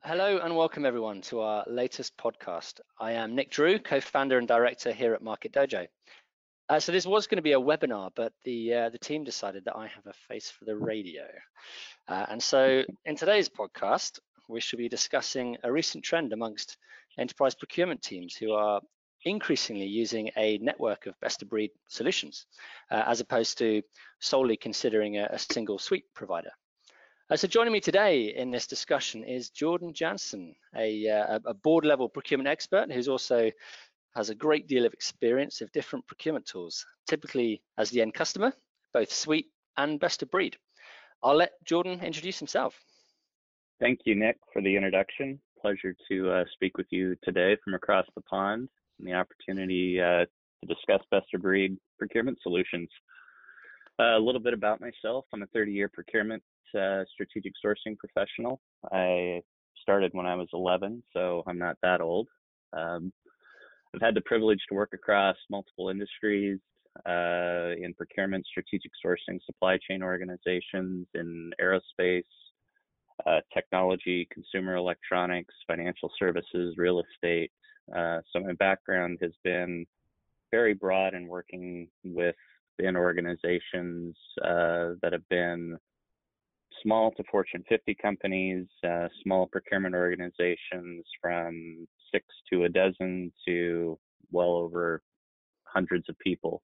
Hello and welcome everyone to our latest podcast. I am Nick Drew, co-founder and director here at Market Dojo. So this was going to be a webinar, but the team decided that I have a face for the radio. And so in today's podcast, we should be discussing a recent trend amongst enterprise procurement teams who are increasingly using a network of best-of-breed solutions, as opposed to solely considering a single suite provider. So joining me today in this discussion is Jordan Jansen, a board-level procurement expert who's also has a great deal of experience of different procurement tools, typically as the end customer, both suite and best of breed. I'll let Jordan introduce himself. Thank you, Nick, for the introduction. Pleasure to speak with you today from across the pond and the opportunity to discuss best of breed procurement solutions. A little bit about myself. I'm a 30-year procurement strategic sourcing professional. I started when I was 11, so I'm not that old. I've had the privilege to work across multiple industries in procurement, strategic sourcing, supply chain organizations, in aerospace, technology, consumer electronics, financial services, real estate. So my background has been very broad in working within organizations that have been small to Fortune 50 companies, small procurement organizations from 6 to a dozen to well over hundreds of people.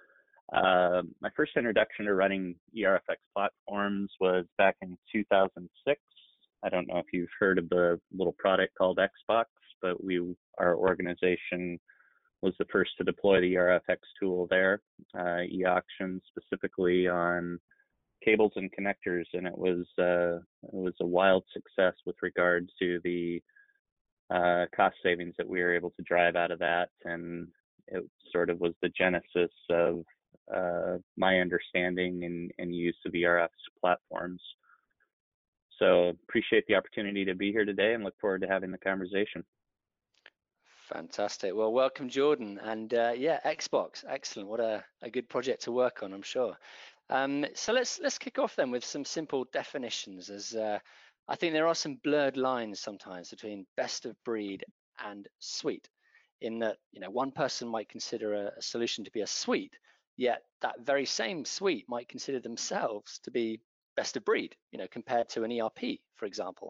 My first introduction to running ERFX platforms was back in 2006. I don't know if you've heard of the little product called Xbox, but our organization was the first to deploy the ERFX tool there, eAuction specifically on cables and connectors, and it was a wild success with regard to the cost savings that we were able to drive out of that, and it sort of was the genesis of my understanding and use of ERFX platforms. So appreciate the opportunity to be here today and look forward to having the conversation. Fantastic. Well, welcome, Jordan. And yeah, Xbox, excellent. What a good project to work on, I'm sure. So let's kick off then with some simple definitions, as I think there are some blurred lines sometimes between best of breed and suite, in that one person might consider a solution to be a suite, yet that very same suite might consider themselves to be best of breed, compared to an ERP, for example.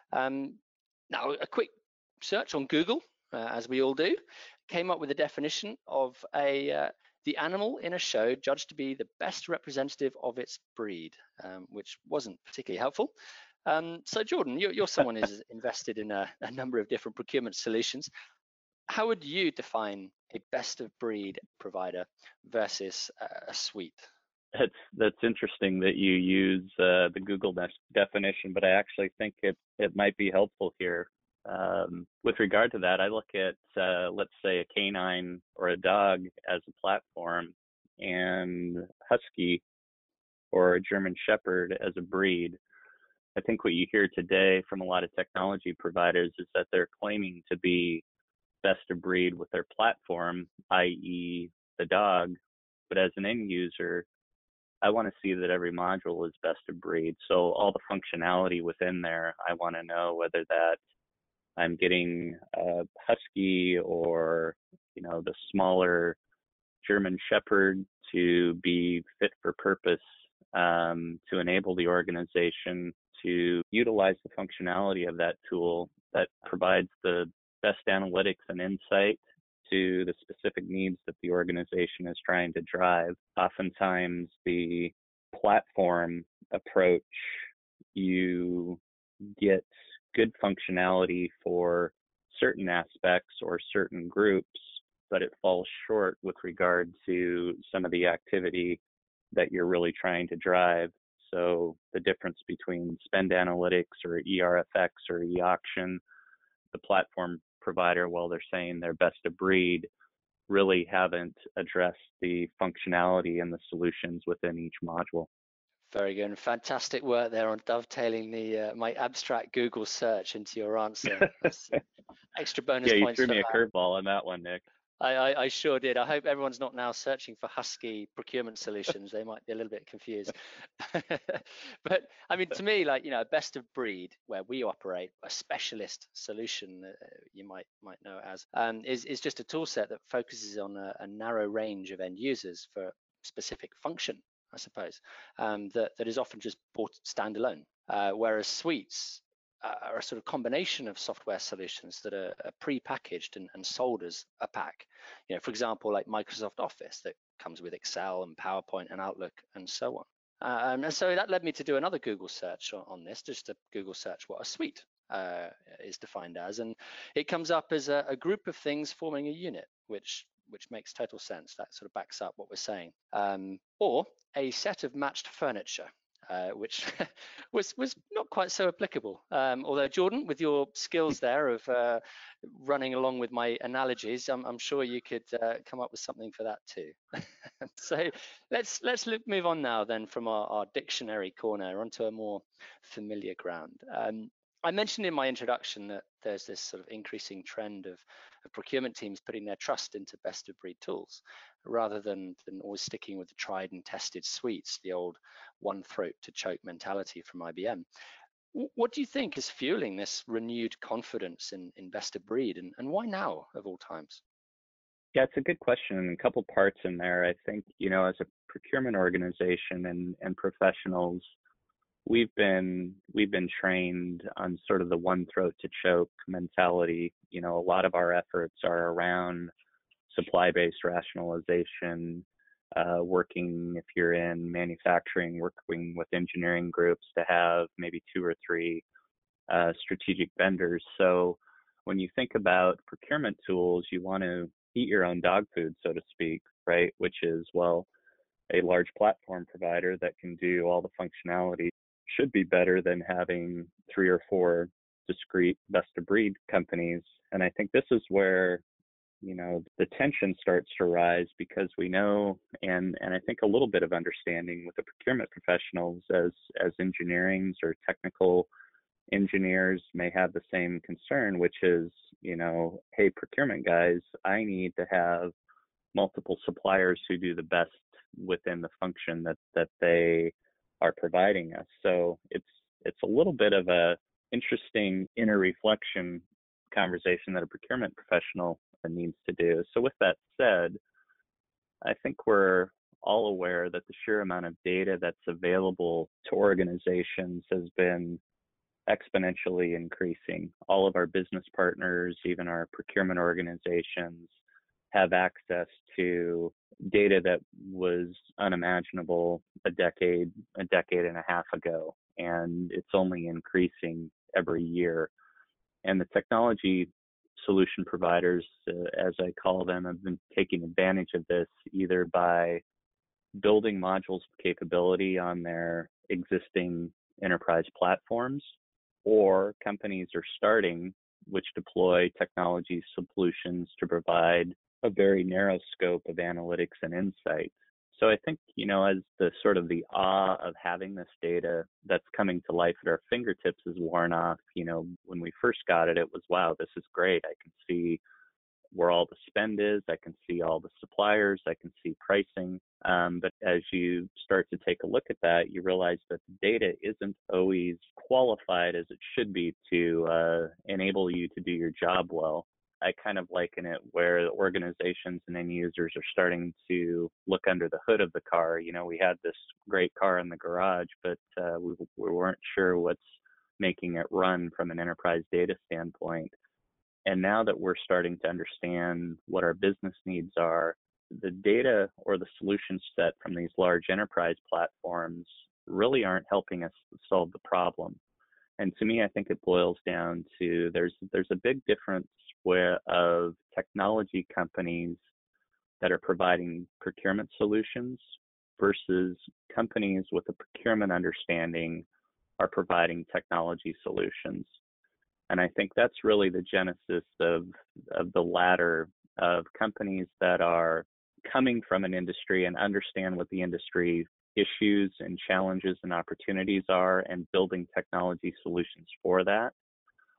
Now, a quick search on Google, as we all do, came up with a definition of the animal in a show judged to be the best representative of its breed, which wasn't particularly helpful. So Jordan, you're someone who's invested in a number of different procurement solutions. How would you define a best of breed provider versus a suite? That's interesting that you use the Google definition, but I actually think it might be helpful here. With regard to that, I look at, let's say, a canine or a dog as a platform, and Husky or a German Shepherd as a breed. I think what you hear today from a lot of technology providers is that they're claiming to be best of breed with their platform, i.e. the dog, but as an end user, I want to see that every module is best of breed. So all the functionality within there, I want to know whether that I'm getting a Husky or, the smaller German Shepherd to be fit for purpose, to enable the organization to utilize the functionality of that tool that provides the best analytics and insight to the specific needs that the organization is trying to drive. Oftentimes, the platform approach, you get good functionality for certain aspects or certain groups, but it falls short with regard to some of the activity that you're really trying to drive. So the difference between spend analytics or ERFX or eAuction, the platform provider, while they're saying they're best of breed, really haven't addressed the functionality and the solutions within each module. Very good. Fantastic work there on dovetailing my abstract Google search into your answer. That's extra bonus points. Yeah, you points threw for me that. a curveball on that one, Nick. I sure did. I hope everyone's not now searching for Husky procurement solutions. They might be a little bit confused. But I mean, to me, like, best of breed, where we operate, a specialist solution, you might know it as, is just a tool set that focuses on a narrow range of end users for specific function, I suppose, that is often just bought standalone. Whereas suites are a sort of combination of software solutions that are pre-packaged and sold as a pack. For example, like Microsoft Office that comes with Excel and PowerPoint and Outlook and so on. And so that led me to do another Google search on this, just a Google search what a suite is defined as, and it comes up as a group of things forming a unit, which makes total sense. That sort of backs up what we're saying. Or a set of matched furniture, which was not quite so applicable. Although Jordan, with your skills there of running along with my analogies, I'm sure you could come up with something for that too. So let's move on now then from our dictionary corner onto a more familiar ground. I mentioned in my introduction that there's this sort of increasing trend of procurement teams putting their trust into best of breed tools rather than always sticking with the tried and tested suites, the old one throat to choke mentality from IBM. What do you think is fueling this renewed confidence in best of breed, and why now of all times? Yeah, it's a good question, and a couple parts in there. I think, as a procurement organization and professionals, we've been trained on sort of the one throat to choke mentality. A lot of our efforts are around supply-based rationalization, working, if you're in manufacturing, working with engineering groups to have maybe 2 or 3 strategic vendors. So when you think about procurement tools, you want to eat your own dog food, so to speak, right? Which is, well, a large platform provider that can do all the functionality should be better than having 3 or 4 discrete best of breed companies. And I think this is where the tension starts to rise, because we know, and I think a little bit of understanding with the procurement professionals as engineerings or technical engineers may have the same concern, which is, hey, procurement guys, I need to have multiple suppliers who do the best within the function that they are providing us. So it's a little bit of a interesting inner reflection conversation that a procurement professional needs to do. So with that said, I think we're all aware that the sheer amount of data that's available to organizations has been exponentially increasing. All of our business partners, even our procurement organizations, have access to data that was unimaginable a decade and a half ago, and it's only increasing every year. And the technology solution providers, as I call them, have been taking advantage of this either by building modules of capability on their existing enterprise platforms, or companies are starting which deploy technology solutions to provide a very narrow scope of analytics and insight. So I think, as the sort of the awe of having this data that's coming to life at our fingertips is worn off, when we first got it, it was, wow, this is great. I can see where all the spend is. I can see all the suppliers. I can see pricing. But as you start to take a look at that, you realize that the data isn't always qualified as it should be to enable you to do your job well. I kind of liken it where organizations and end users are starting to look under the hood of the car. We had this great car in the garage, but we weren't sure what's making it run from an enterprise data standpoint. And now that we're starting to understand what our business needs are, the data or the solution set from these large enterprise platforms really aren't helping us solve the problem. And to me, I think it boils down to there's a big difference of technology companies that are providing procurement solutions versus companies with a procurement understanding are providing technology solutions. And I think that's really the genesis of the latter, of companies that are coming from an industry and understand what the industry issues and challenges and opportunities are and building technology solutions for that,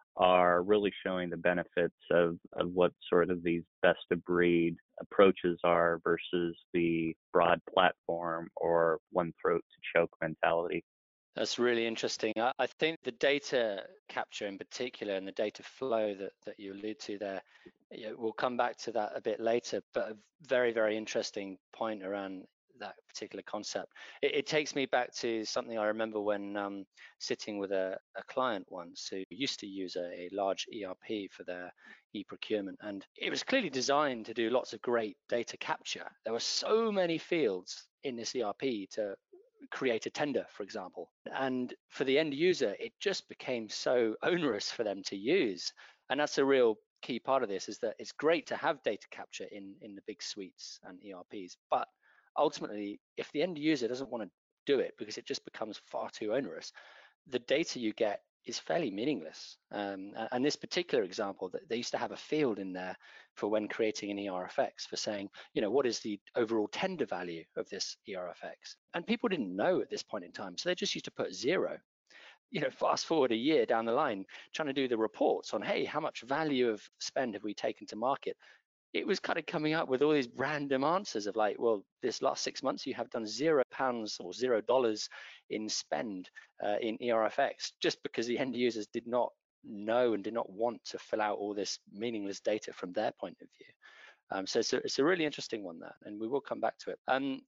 are really showing the benefits of what sort of these best of breed approaches are versus the broad platform or one throat to choke mentality. That's really interesting. I think the data capture in particular and the data flow that you allude to there, we'll come back to that a bit later, but a very, very interesting point around that particular concept. It takes me back to something I remember when sitting with a client once who used to use a large ERP for their e-procurement, and it was clearly designed to do lots of great data capture. There were so many fields in this ERP to create a tender, for example. And for the end user, it just became so onerous for them to use. And that's a real key part of this, is that it's great to have data capture in the big suites and ERPs. But ultimately, if the end user doesn't want to do it because it just becomes far too onerous, the data you get is fairly meaningless. And this particular example, that they used to have a field in there for when creating an ERFX for saying, what is the overall tender value of this ERFX? And people didn't know at this point in time, so they just used to put 0. Fast forward a year down the line, trying to do the reports on, hey, how much value of spend have we taken to market? It was kind of coming up with all these random answers of like, well, this last 6 months you have done £0 or $0 in spend in ERFX, just because the end users did not know and did not want to fill out all this meaningless data from their point of view. So it's a really interesting one, that, and we will come back to it.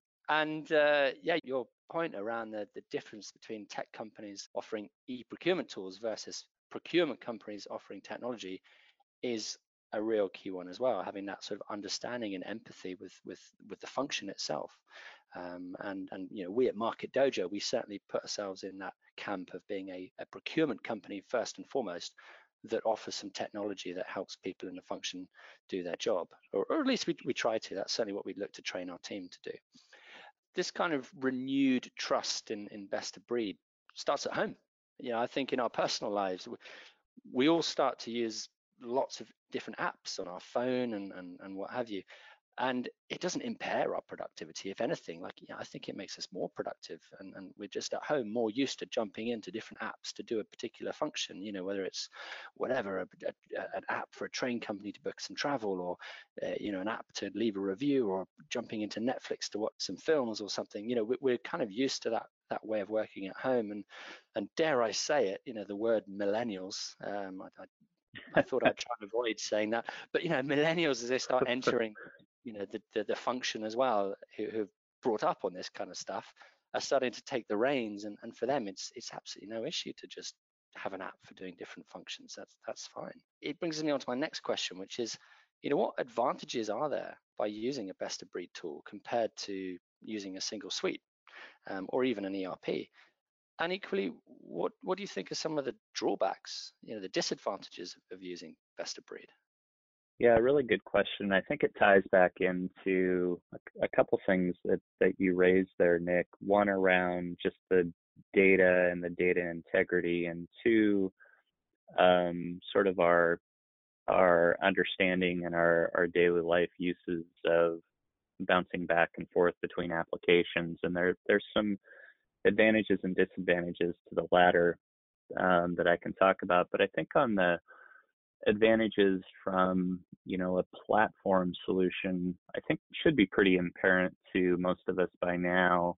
Yeah, your point around the difference between tech companies offering e-procurement tools versus procurement companies offering technology is a real key one as well, having that sort of understanding and empathy with the function itself. And we at Market Dojo, we certainly put ourselves in that camp of being a procurement company first and foremost, that offers some technology that helps people in the function do their job, or at least we try to. That's certainly what we'd look to train our team to do. This kind of renewed trust in best of breed starts at home. I think in our personal lives, we all start to use lots of different apps on our phone and what have you. And it doesn't impair our productivity. If anything, I think it makes us more productive. And we're just at home more used to jumping into different apps to do a particular function, whether it's whatever, an app for a train company to book some travel, or, an app to leave a review, or jumping into Netflix to watch some films or something. We're kind of used to that way of working at home. And dare I say it, the word millennials, I thought I'd try and avoid saying that, but millennials, as they start entering the function as well, who've brought up on this kind of stuff, are starting to take the reins, and for them it's absolutely no issue to just have an app for doing different functions. That's fine. It brings me on to my next question, which is, what advantages are there by using a best of breed tool compared to using a single suite, or even an ERP? And equally, what do you think are some of the drawbacks, the disadvantages of using best of breed? Yeah, really good question. I think it ties back into a couple things that you raised there, Nick. One, around just the data and the data integrity, and two, sort of our understanding and our daily life uses of bouncing back and forth between applications. And there's some advantages and disadvantages to the latter that I can talk about. But I think on the advantages from a platform solution, I think should be pretty apparent to most of us by now.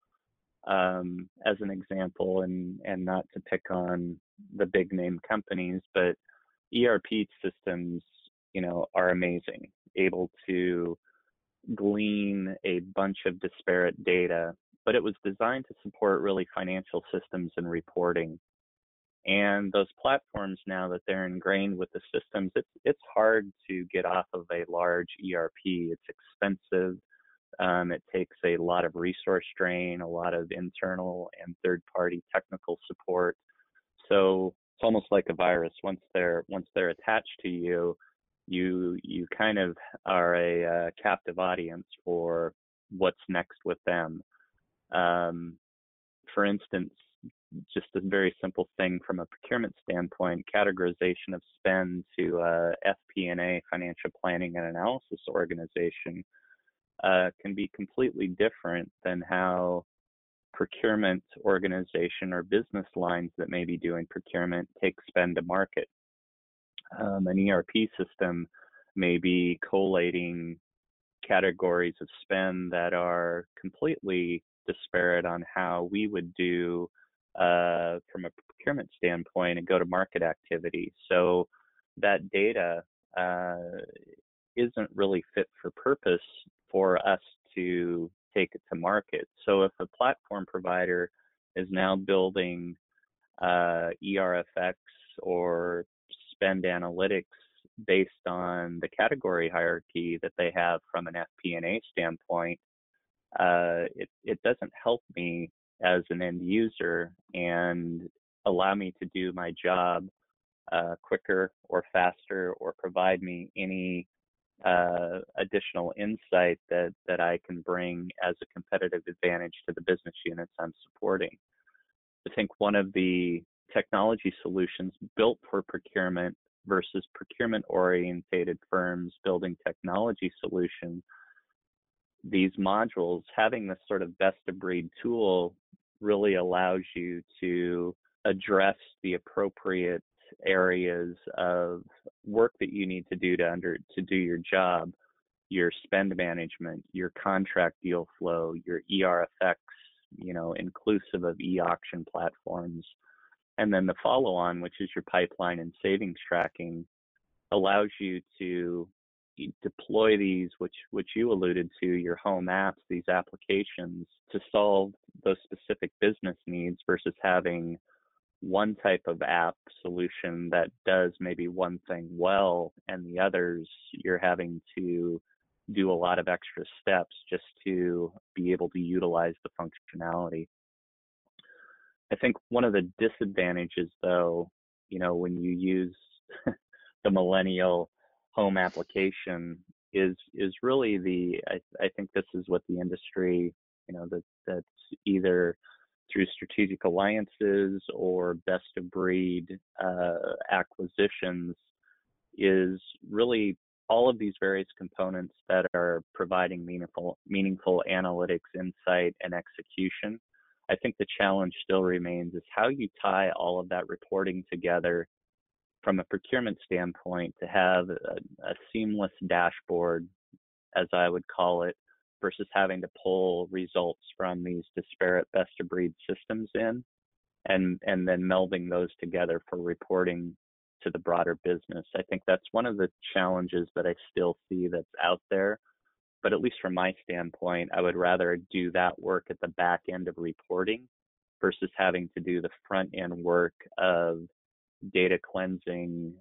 As an example, and not to pick on the big name companies, but ERP systems, are amazing, able to glean a bunch of disparate data, but it was designed to support really financial systems and reporting. And those platforms, now that they're ingrained with the systems, it's hard to get off of a large ERP. It's expensive. It takes a lot of resource strain, a lot of internal and third-party technical support. So it's almost like a virus. Once they're attached to you, you kind of are a captive audience for what's next with them. For instance, just a very simple thing from a procurement standpoint, categorization of spend to FP&A, financial planning and analysis organization, can be completely different than how procurement organization or business lines that may be doing procurement take spend to market. An ERP system may be collating categories of spend that are completely disparate on how we would do from a procurement standpoint and go-to-market activity. So that data isn't really fit for purpose for us to take it to market. So if a platform provider is now building ERFX or spend analytics based on the category hierarchy that they have from an FP&A standpoint, it doesn't help me as an end user and allow me to do my job quicker or faster, or provide me any additional insight that I can bring as a competitive advantage to the business units I'm supporting. I think one of the technology solutions built for procurement versus procurement orientated firms building technology solutions, these modules, having this sort of best of breed tool really allows you to address the appropriate areas of work that you need to do to do your job, your spend management, your contract deal flow, your ERFX, inclusive of e-auction platforms. And then the follow on, which is your pipeline and savings tracking, allows you to deploy these, which you alluded to, your home apps, these applications, to solve those specific business needs versus having one type of app solution that does maybe one thing well, and the others you're having to do a lot of extra steps just to be able to utilize the functionality. I think one of the disadvantages, though, when you use the millennial home application is really I think this is what the industry, that's either through strategic alliances or best of breed acquisitions, is really all of these various components that are providing meaningful analytics, insight, and execution. I think the challenge still remains is how you tie all of that reporting together from a procurement standpoint to have a seamless dashboard, as I would call it, versus having to pull results from these disparate best of breed systems in and then melding those together for reporting to the broader business. I think that's one of the challenges that I still see that's out there. But at least from my standpoint, I would rather do that work at the back end of reporting versus having to do the front end work of data cleansing,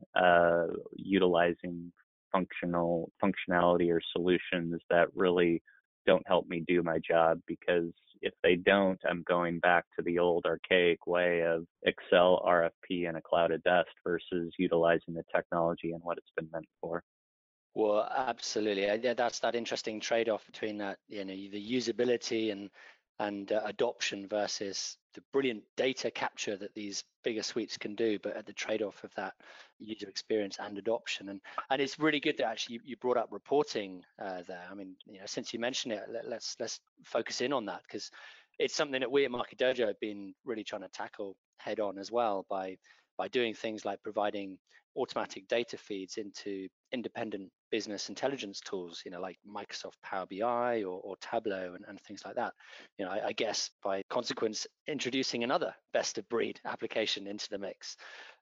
utilizing functionality or solutions that really don't help me do my job, because if they don't, I'm going back to the old archaic way of Excel, RFP, and a cloud of dust versus utilizing the technology and what it's been meant for. Well, absolutely. Yeah, that's that interesting trade-off between that, the usability and adoption versus the brilliant data capture that these bigger suites can do, but at the trade-off of that user experience and adoption. And it's really good that actually you brought up reporting there. I mean, since you mentioned it, let's focus in on that, because it's something that we at Market Dojo have been really trying to tackle head on as well by doing things like providing automatic data feeds into independent business intelligence tools, like Microsoft Power BI or Tableau and things like that. I guess by consequence, introducing another best of breed application into the mix.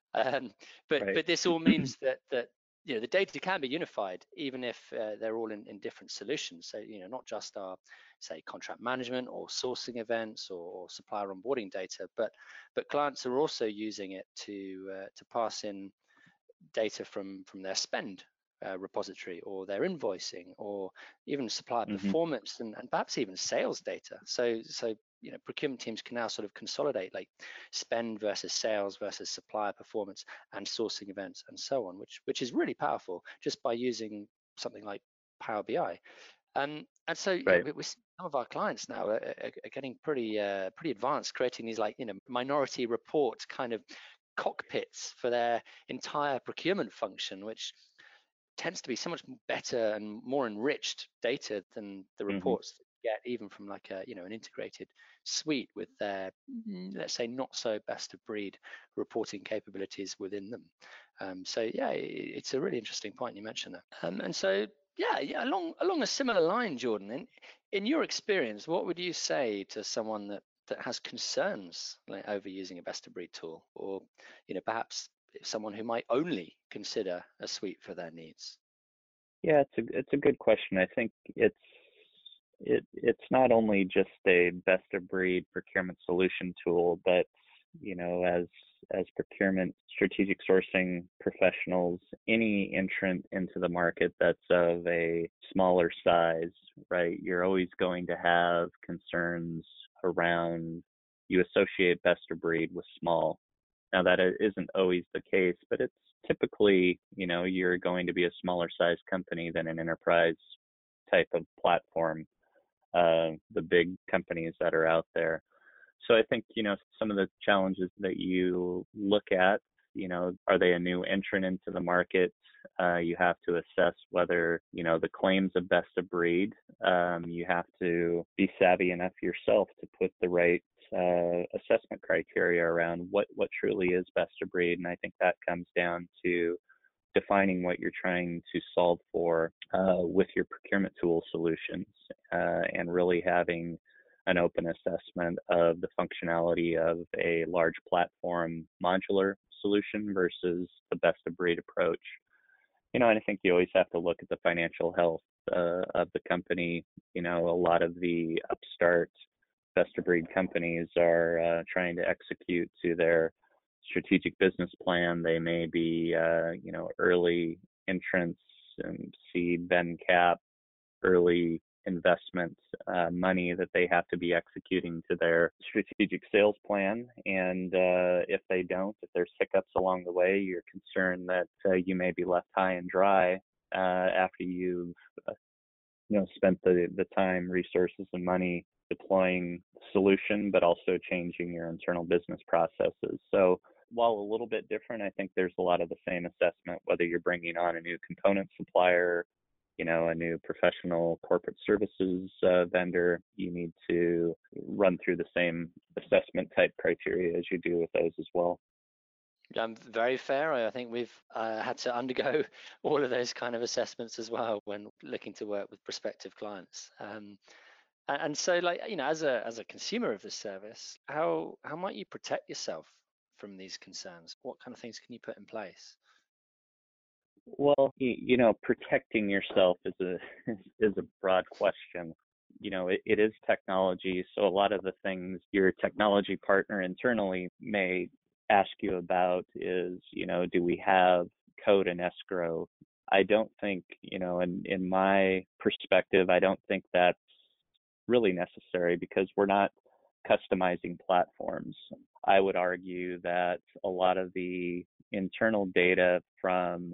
But this all means that the data can be unified, even if they're all in different solutions. So not just our, say, contract management or sourcing events or supplier onboarding data, but clients are also using it to pass in data from their spend repository, or their invoicing, or even supplier performance, and perhaps even sales data. So procurement teams can now sort of consolidate like spend versus sales versus supplier performance and sourcing events and so on, which is really powerful just by using something like Power BI. And so we some of our clients now are getting pretty advanced, creating these minority report kind of cockpits for their entire procurement function, which tends to be so much better and more enriched data than the reports that you get even from like an integrated suite with their, let's say, not so best of breed reporting capabilities within them. So yeah, it's a really interesting point you mentioned that. And so yeah, along a similar line, Jordan, in your experience, what would you say to someone that has concerns like over using a best of breed tool, or perhaps someone who might only consider a suite for their needs? Yeah, it's a good question. I think it's not only just a best of breed procurement solution tool, but as procurement strategic sourcing professionals, any entrant into the market that's of a smaller size, right? You're always going to have concerns around, you associate best of breed with small. Now that isn't always the case, but it's typically, you're going to be a smaller size company than an enterprise type of platform, the big companies that are out there. So I think, some of the challenges that you look at, are they a new entrant into the market? You have to assess whether, the claims of best of breed, you have to be savvy enough yourself to put the right assessment criteria around what truly is best of breed. And I think that comes down to defining what you're trying to solve for with your procurement tool solutions, and really having an open assessment of the functionality of a large platform modular solution versus the best of breed approach. And I think you always have to look at the financial health of the company. A lot of the upstart best of breed companies are trying to execute to their strategic business plan. They may be, early entrants and seed, then cap, early investment money that they have to be executing to their strategic sales plan. And if there's hiccups along the way, you're concerned that you may be left high and dry after you've spent the time, resources, and money deploying the solution, but also changing your internal business processes. So while a little bit different, I think there's a lot of the same assessment, whether you're bringing on a new component supplier, a new professional corporate services vendor. You need to run through the same assessment type criteria as you do with those as well. Very fair. I think we've had to undergo all of those kind of assessments as well when looking to work with prospective clients. And so, as a consumer of this service, how might you protect yourself from these concerns? What kind of things can you put in place? Well, protecting yourself is a broad question. It is technology, so a lot of the things your technology partner internally may ask you about is, do we have code and escrow? I don't think, in my perspective, I don't think that's really necessary because we're not customizing platforms. I would argue that a lot of the internal data from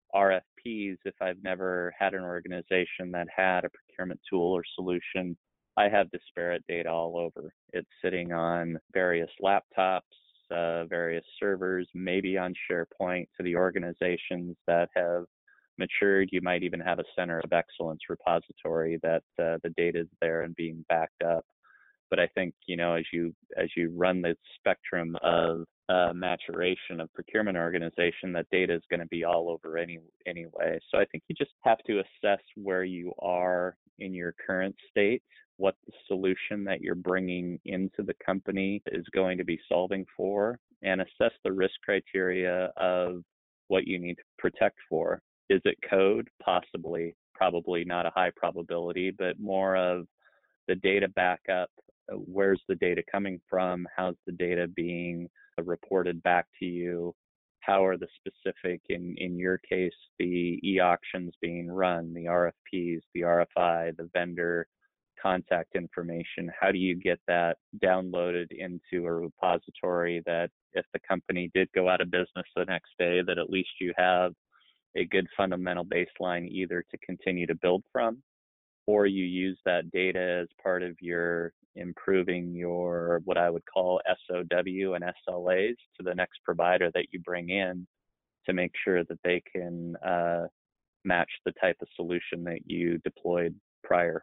RFPs, if I've never had an organization that had a procurement tool or solution, I have disparate data all over. It's sitting on various laptops, various servers, maybe on SharePoint. To the organizations that have matured, you might even have a center of excellence repository that the data is there and being backed up. But I think, as you run the spectrum of maturation of procurement organization, that data is going to be all over anyway. So I think you just have to assess where you are in your current state, what the solution that you're bringing into the company is going to be solving for, and assess the risk criteria of what you need to protect for. Is it code? Possibly, probably not a high probability, but more of the data backup. Where's the data coming from? How's the data being reported back to you? How are the specific, in your case, the e-auctions being run, the RFPs, the RFI, the vendor contact information? How do you get that downloaded into a repository that if the company did go out of business the next day, that at least you have a good fundamental baseline either to continue to build from, or you use that data as part of your improving your, what I would call SOW and SLAs to the next provider that you bring in to make sure that they can match the type of solution that you deployed prior.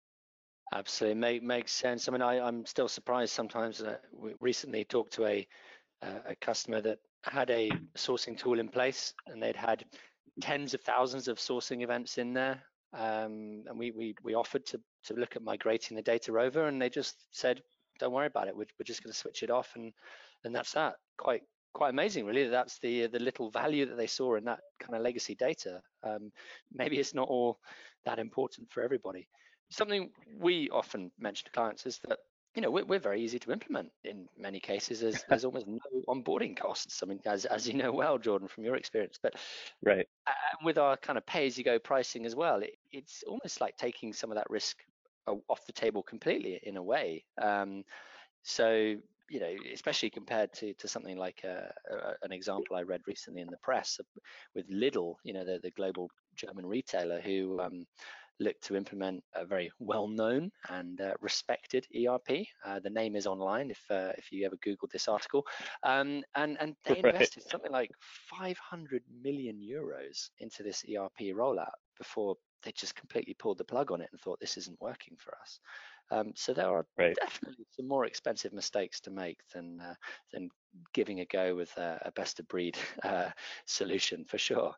Absolutely, makes sense. I mean, I'm still surprised sometimes. We recently talked to a customer that had a sourcing tool in place, and they'd had tens of thousands of sourcing events in there. And we offered to look at migrating the data over, and they just said, "Don't worry about it. We're just going to switch it off," and that's that. Quite amazing, really. That's the little value that they saw in that kind of legacy data. Maybe it's not all that important for everybody. Something we often mention to clients is that we're very easy to implement in many cases. There's almost no onboarding costs. I mean, as you know well, Jordan, from your experience, but Right. with our kind of pay-as-you-go pricing as well, it's almost like taking some of that risk off the table completely in a way. So especially compared to something like an example I read recently in the press with Lidl, the global German retailer who looked to implement a very well-known and respected ERP. The name is online if you ever Googled this article, and they Right. invested something like 500 million euros into this ERP rollout before they just completely pulled the plug on it and thought this isn't working for us. So there are Right. definitely some more expensive mistakes to make than giving a go with a best of breed solution for sure.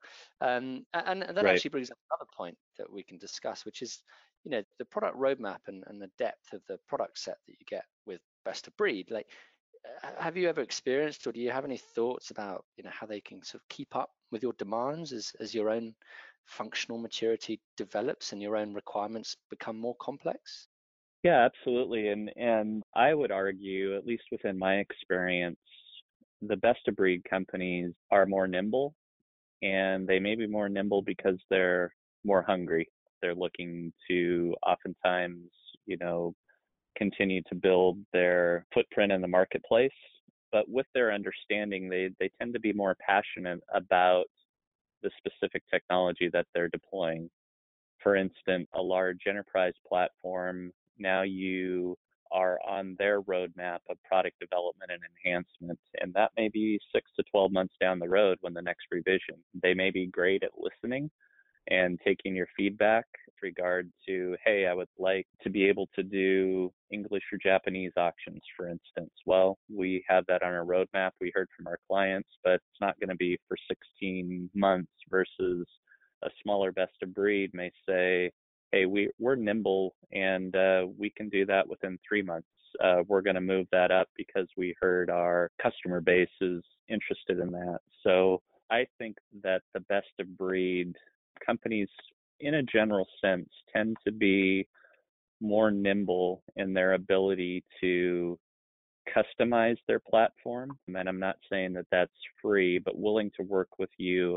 And that Right. actually brings up another point that we can discuss, which is the product roadmap and the depth of the product set that you get with best of breed. Like, have you ever experienced, or do you have any thoughts about how they can sort of keep up with your demands as your own functional maturity develops and your own requirements become more complex? Yeah, absolutely. And I would argue, at least within my experience, the best of breed companies are more nimble, and they may be more nimble because they're more hungry. They're looking to oftentimes, you know, continue to build their footprint in the marketplace. But with their understanding, they tend to be more passionate about the specific technology that they're deploying. For instance, a large enterprise platform, now you are on their roadmap of product development and enhancement, and that may be 6 to 12 months down the road when the next revision. They may be great at listening and taking your feedback with regard to, hey, I would like to be able to do English or Japanese auctions, for instance. Well, we have that on our roadmap. We heard from our clients, but it's not going to be for 16 months versus a smaller best of breed may say, hey, we're nimble and we can do that within 3 months. We're going to move that up because we heard our customer base is interested in that. So I think that the best of breed companies, in a general sense, tend to be more nimble in their ability to customize their platform. And I'm not saying that that's free, but willing to work with you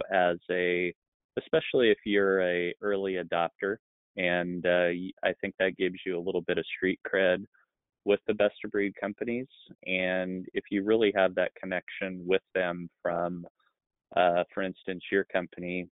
especially if you're a early adopter. And I think that gives you a little bit of street cred with the best of breed companies. And if you really have that connection with them from for instance, your company,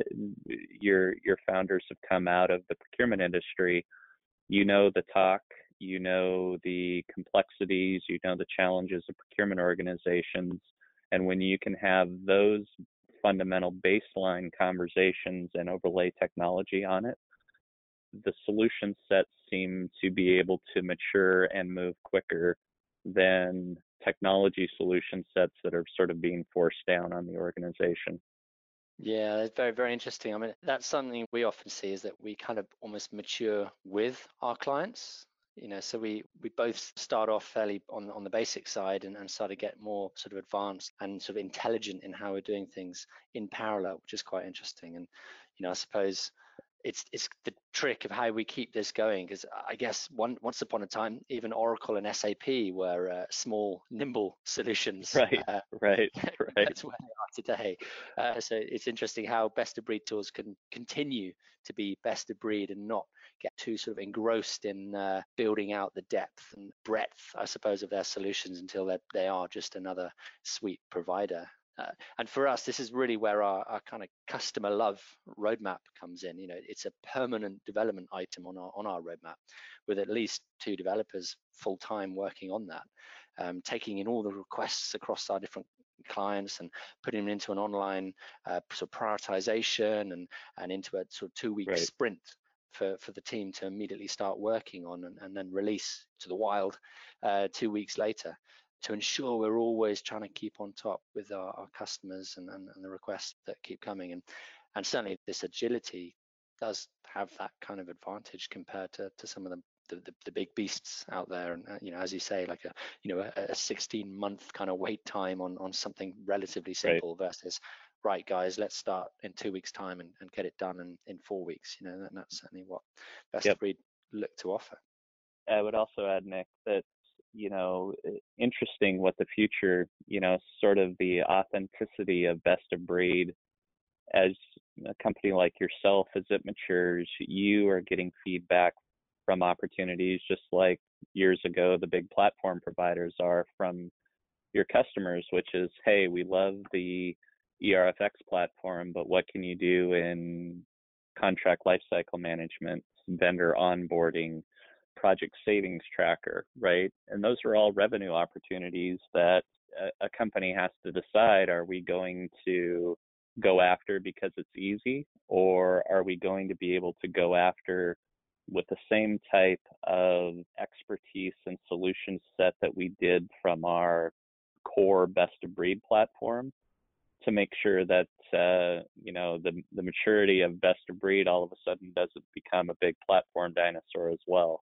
your founders have come out of the procurement industry. You know the talk, you know the complexities, you know the challenges of procurement organizations, and when you can have those fundamental baseline conversations and overlay technology on it, the solution sets seem to be able to mature and move quicker than technology solution sets that are sort of being forced down on the organization. Yeah, it's very, very interesting. I mean, that's something we often see is that we kind of almost mature with our clients. So we both start off fairly on the basic side and start to get more sort of advanced and sort of intelligent in how we're doing things in parallel, which is quite interesting. And I suppose it's the trick of how we keep this going, because I guess once upon a time, even Oracle and SAP were small, nimble solutions. Right, right, Compared right, to where they are today. So it's interesting how best of breed tools can continue to be best of breed and not get too sort of engrossed in building out the depth and breadth, I suppose, of their solutions until they are just another suite provider. And for us, this is really where our kind of customer love roadmap comes in. It's a permanent development item on our roadmap, with at least 2 developers full time working on that, taking in all the requests across our different clients and putting them into an online sort of prioritization and into a sort of 2-week right. sprint for the team to immediately start working on and then release to the wild 2 weeks later. to ensure we're always trying to keep on top with our customers and the requests that keep coming. And certainly this agility does have that kind of advantage compared to some of the big beasts out there. And as you say, like a 16-month kind of wait time on something relatively simple versus, right, guys, let's start in 2 weeks time and get it done in 4 weeks. And that's certainly what Best of Breed look to offer. I would also add, Nick, that interesting what the future, sort of the authenticity of Best of Breed as a company like yourself, as it matures, you are getting feedback from opportunities just like years ago the big platform providers are from your customers, which is, hey, we love the ERFX platform, but what can you do in contract lifecycle management, vendor onboarding, project savings tracker, right? And those are all revenue opportunities that a company has to decide, are we going to go after because it's easy, or are we going to be able to go after with the same type of expertise and solution set that we did from our core Best of Breed platform, to make sure that the maturity of Best of Breed all of a sudden doesn't become a big platform dinosaur as well.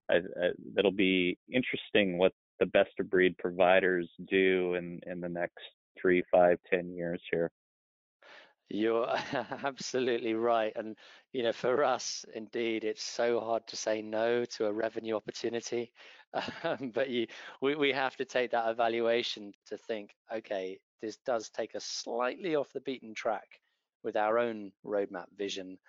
It'll be interesting what the Best of Breed providers do in the next 3, 5, 10 years here. You're absolutely right. And, for us, indeed, it's so hard to say no to a revenue opportunity. But we have to take that evaluation to think, okay, this does take us slightly off the beaten track with our own roadmap vision.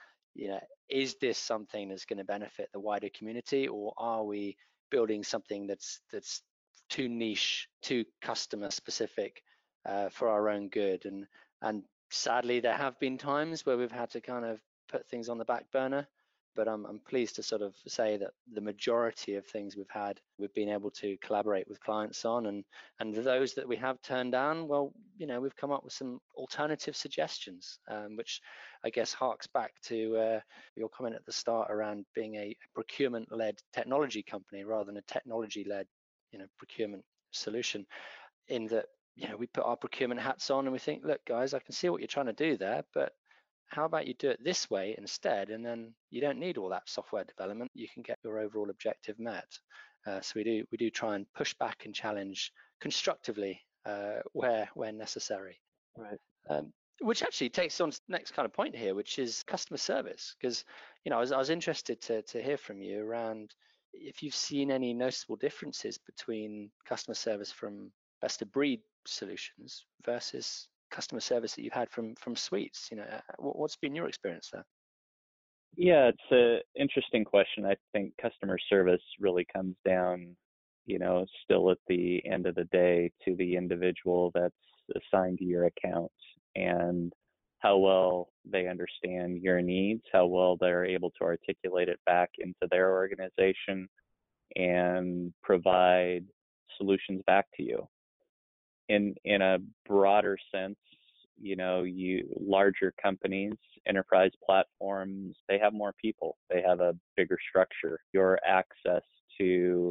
Is this something that's going to benefit the wider community, or are we building something that's too niche, too customer specific for our own good? And sadly, there have been times where we've had to kind of put things on the back burner, but I'm pleased to sort of say that the majority of things we've been able to collaborate with clients on, and those that we have turned down, well, we've come up with some alternative suggestions, which I guess harks back to your comment at the start around being a procurement-led technology company rather than a technology-led, procurement solution, in that we put our procurement hats on and we think, look, guys, I can see what you're trying to do there, but how about you do it this way instead? And then you don't need all that software development. You can get your overall objective met. So we do try and push back and challenge constructively where necessary. Right. Which actually takes on next kind of point here, which is customer service. Because I was interested to hear from you around if you've seen any noticeable differences between customer service from Best of Breed solutions versus customer service that you've had from Suites. What's been your experience there? Yeah, it's an interesting question. I think customer service really comes down, still at the end of the day, to the individual that's assigned to your account and how well they understand your needs, how well they're able to articulate it back into their organization and provide solutions back to you. In a broader sense, larger companies, enterprise platforms, they have more people, they have a bigger structure. Your access to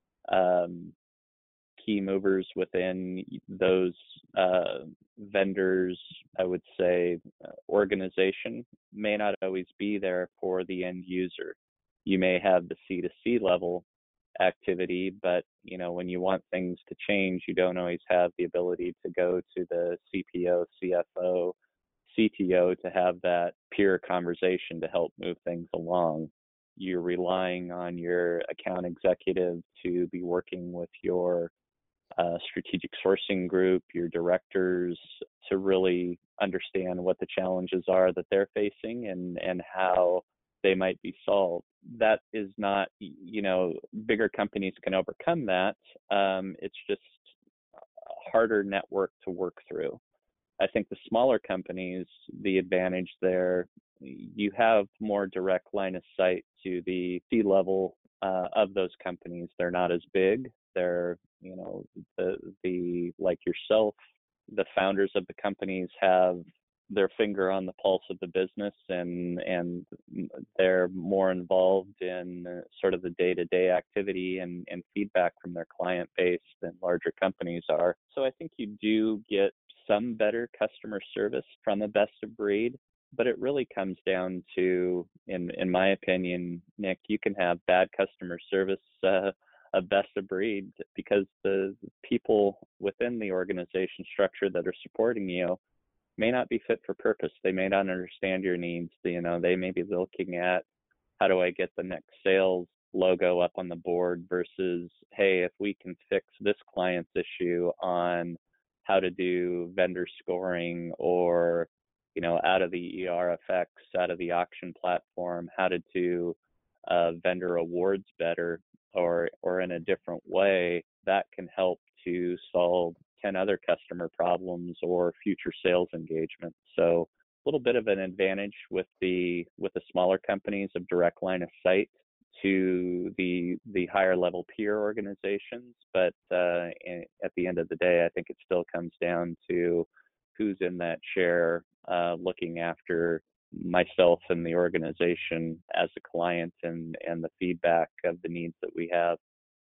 key movers within those vendors, I would say, organization may not always be there for the end user. You may have the C2C level activity, but when you want things to change, you don't always have the ability to go to the CPO, CFO, CTO to have that peer conversation to help move things along. You're relying on your account executive to be working with your strategic sourcing group, your directors, to really understand what the challenges are that they're facing and how they might be solved. That is not, bigger companies can overcome that. It's just a harder network to work through. I think the smaller companies, the advantage there, you have more direct line of sight to the C-level of those companies. They're not as big. They're, the like yourself, the founders of the companies have their finger on the pulse of the business, and they're more involved in sort of the day-to-day activity and feedback from their client base than larger companies are. So I think you do get some better customer service from a best of breed, but it really comes down to, in my opinion, Nick, you can have bad customer service, a best of breed, because the people within the organization structure that are supporting you may not be fit for purpose. They may not understand your needs. You know, they may be looking at, how do I get the next sales logo up on the board versus, hey, if we can fix this client's issue on how to do vendor scoring, or, you know, out of the ERFX, out of the auction platform, how to do vendor awards better, or in a different way, that can help to solve 10 other customer problems or future sales engagement. So a little bit of an advantage with the smaller companies of direct line of sight to the higher level peer organizations, but at the end of the day, I think it still comes down to who's in that chair, looking after myself and the organization as a client, and the feedback of the needs that we have.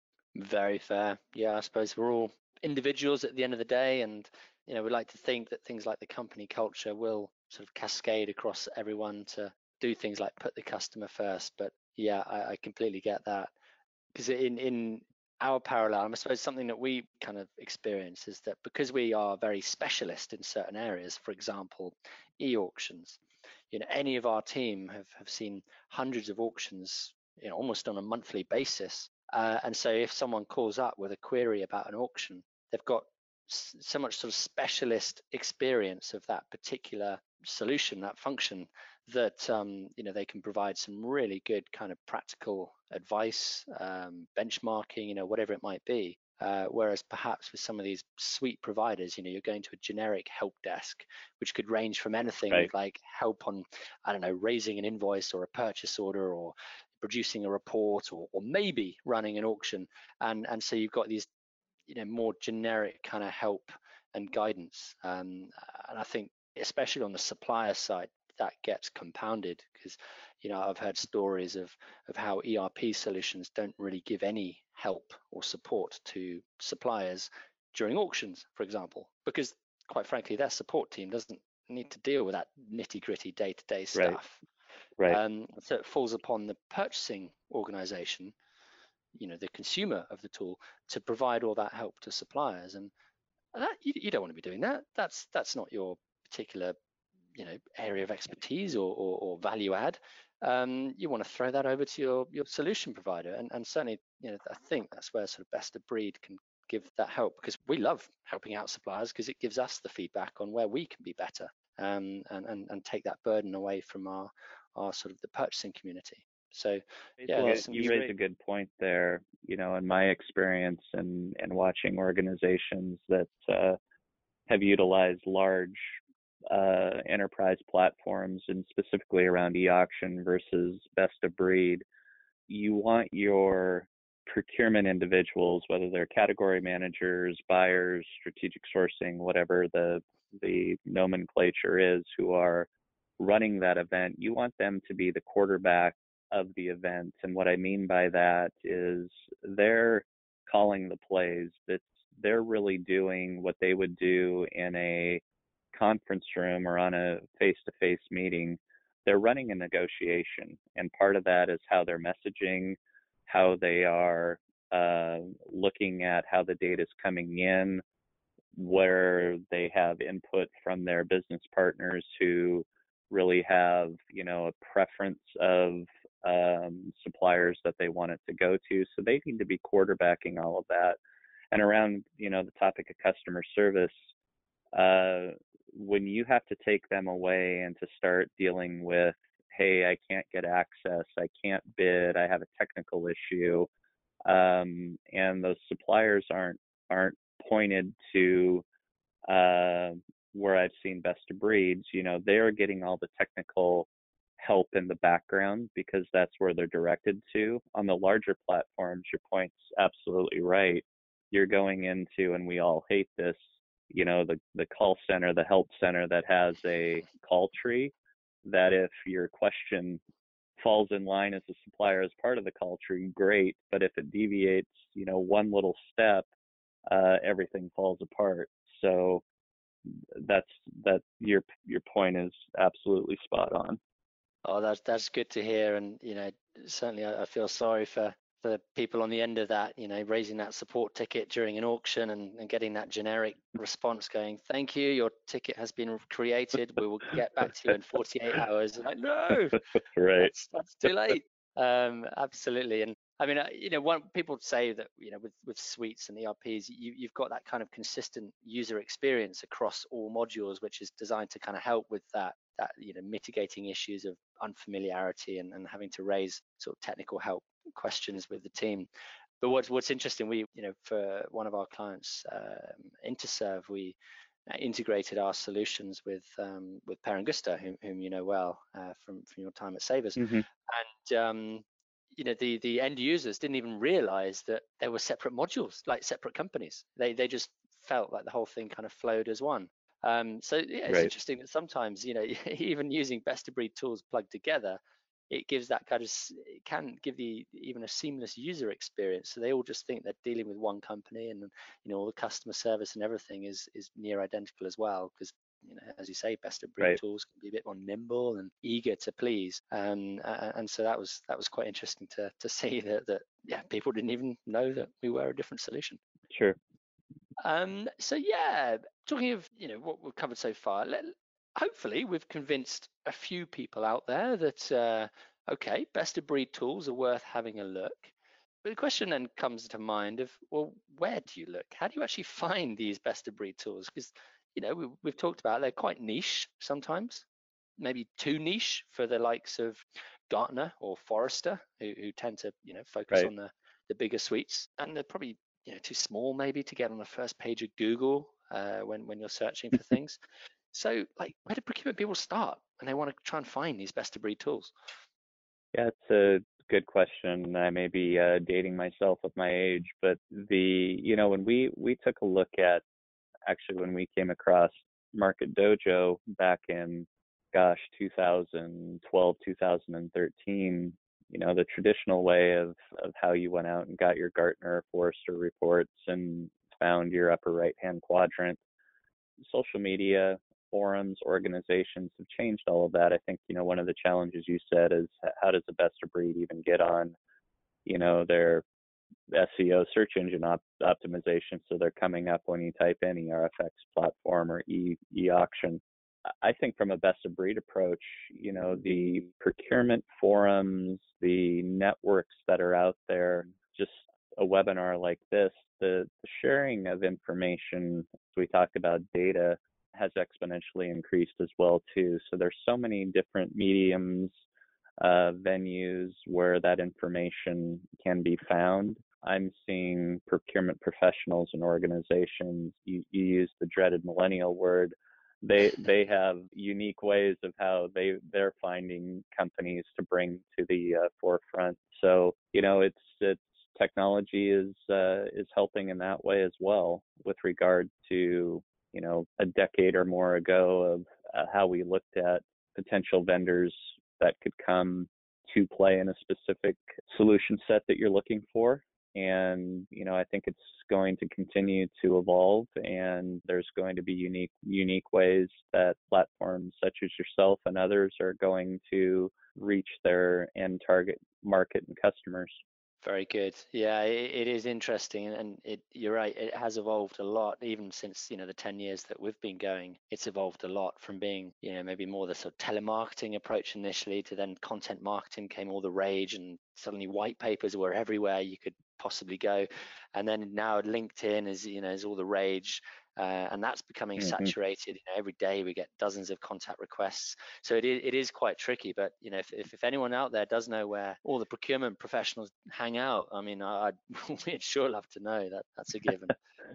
Very fair. Yeah, I suppose we're all individuals at the end of the day, and we like to think that things like the company culture will sort of cascade across everyone to do things like put the customer first. But yeah, I completely get that, because in our parallel, I suppose something that we kind of experience is that because we are very specialist in certain areas, for example, e-auctions, any of our team have seen hundreds of auctions, almost on a monthly basis. And so if someone calls up with a query about an auction, they've got so much sort of specialist experience of that particular solution, that function, that they can provide some really good kind of practical advice, benchmarking, whatever it might be. Whereas perhaps with some of these suite providers, you're going to a generic help desk, which could range from anything Right. like help on, I don't know, raising an invoice or a purchase order, or producing a report, or maybe running an auction. And so you've got these, more generic kind of help and guidance. And I think, especially on the supplier side, that gets compounded, because I've heard stories of how ERP solutions don't really give any help or support to suppliers during auctions, for example, because quite frankly their support team doesn't need to deal with that nitty-gritty day-to-day Right. stuff. Right. So it falls upon the purchasing organization, the consumer of the tool, to provide all that help to suppliers. And that, you don't want to be doing that. That's not your particular area of expertise or value add. You want to throw that over to your solution provider, and certainly I think that's where sort of best of breed can give that help, because we love helping out suppliers, because it gives us the feedback on where we can be better, and take that burden away from our sort of the purchasing community. So yeah, there's some You raise a good point there. In my experience and watching organizations that have utilized large enterprise platforms, and specifically around e-auction versus best of breed, you want your procurement individuals, whether they're category managers, buyers, strategic sourcing, whatever the nomenclature is, who are running that event, you want them to be the quarterback of the event. And what I mean by that is they're calling the plays, that they're really doing what they would do in a conference room or on a face-to-face meeting. They're running a negotiation, and part of that is how they're messaging, how they are looking at how the data is coming in, where they have input from their business partners who really have, a preference of suppliers that they want it to go to. So they need to be quarterbacking all of that. And around, the topic of customer service, when you have to take them away and to start dealing with, hey, I can't get access, I can't bid, I have a technical issue, and those suppliers aren't pointed to where I've seen best of breeds, they are getting all the technical help in the background because that's where they're directed to. On the larger platforms, your point's absolutely right. You're going into, and we all hate this, the call center, the help center that has a call tree, that if your question falls in line as a supplier as part of the call tree, great. But if it deviates, one little step, everything falls apart. So that your point is absolutely spot on. Oh, that's good to hear, and certainly I feel sorry for the people on the end of that, raising that support ticket during an auction and getting that generic response going, "Thank you, your ticket has been created. We will get back to you in 48 hours." Like, no, Right. that's too late. Absolutely, and I mean, one people say that with suites and ERPs, you've got that kind of consistent user experience across all modules, which is designed to kind of help with that mitigating issues of unfamiliarity and having to raise sort of technical help questions with the team. But what's interesting, we for one of our clients, Interserve, we integrated our solutions with Parangusta, whom you know well from your time at Savers, Mm-hmm. and the end users didn't even realize that there were separate modules, like separate companies. They just felt like the whole thing kind of flowed as one. So yeah, it's Right. interesting that sometimes even using best of breed tools plugged together, it gives that kind of it can give even a seamless user experience. So they all just think they're dealing with one company, and all the customer service and everything is near identical as well, because as you say, best of breed Right. tools can be a bit more nimble and eager to please. And so that was quite interesting to see that yeah, people didn't even know that we were a different solution. Sure. So yeah, talking of what we've covered so far, hopefully we've convinced a few people out there that okay, best of breed tools are worth having a look. But the question then comes to mind of, well, where do you look? How do you actually find these best of breed tools? Because we've talked about they're quite niche sometimes, maybe too niche for the likes of Gartner or Forrester, who tend to focus Right. on the bigger suites, and they're probably too small maybe to get on the first page of Google when you're searching for things. So, like, where do procurement people start when they want to try and find these best of breed tools? Yeah, it's a good question. I may be dating myself with my age, but when we took a look at, actually, when we came across Market Dojo back in, gosh, 2012, 2013, the traditional way of how you went out and got your Gartner, Forrester reports and found your upper right-hand quadrant. Social media, forums, organizations have changed all of that. I think, one of the challenges you said is, how does the best of breed even get on, their SEO, search engine optimization, so they're coming up when you type in ERFX platform or e-auction. I think from a best of breed approach, the procurement forums, the networks that are out there, just a webinar like this, the sharing of information, we talked about data, has exponentially increased as well too. So there's so many different mediums, venues where that information can be found. I'm seeing procurement professionals and organizations, you use the dreaded millennial word, they have unique ways of how they're finding companies to bring to the forefront. So it's technology is helping in that way as well, with regard to a decade or more ago of how we looked at potential vendors that could come to play in a specific solution set that you're looking for. And I think it's going to continue to evolve, and there's going to be unique ways that platforms such as yourself and others are going to reach their end target market and customers. Very good. Yeah, it is interesting, and you're right. It has evolved a lot, even since the 10 years that we've been going. It's evolved a lot from being maybe more the sort of telemarketing approach initially, to then content marketing came all the rage, and suddenly white papers were everywhere you could possibly go, and then now LinkedIn is all the rage. And that's becoming Mm-hmm. saturated. Every day we get dozens of contact requests, so it is quite tricky. But if anyone out there does know where all the procurement professionals hang out, I mean, we'd sure love to know. That's a given.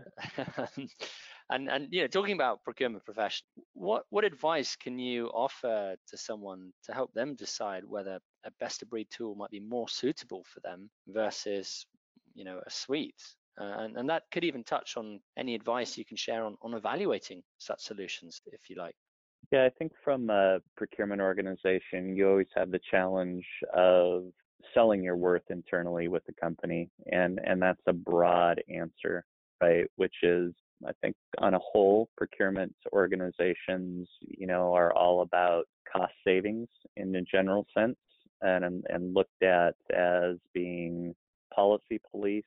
And talking about procurement professionals, what advice can you offer to someone to help them decide whether a best of breed tool might be more suitable for them versus a suite? And that could even touch on any advice you can share on evaluating such solutions, if you like. Yeah, I think from a procurement organization, you always have the challenge of selling your worth internally with the company, and that's a broad answer, right? Which is, I think, on a whole, procurement organizations, are all about cost savings in a general sense, and looked at as being policy police